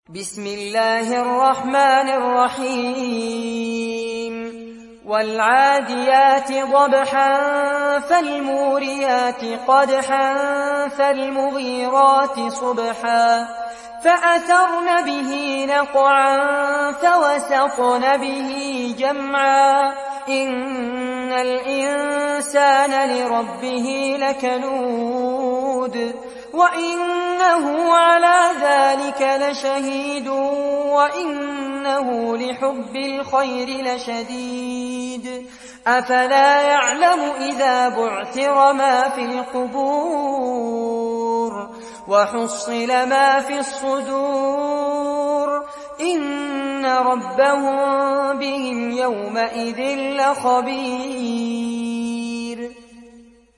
بسم الله الرحمن الرحيم والعاديات ضبحا فالموريات قدحا فالمغيرات صبحا فأثرن به نقعا فوسطن به جمعا إن الإنسان لربه لكنود وإنه على ذلك لشهيد وإنه لحب الخير لشديد أفلا يعلم إذا بعثر ما في القبور وحصل ما في الصدور إن ربهم بهم يومئذ لخبير.